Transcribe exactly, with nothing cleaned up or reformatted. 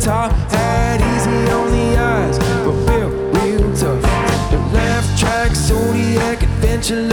top hat, easy on the eyes, but built real tough. The laugh track, Zodiac, adventure.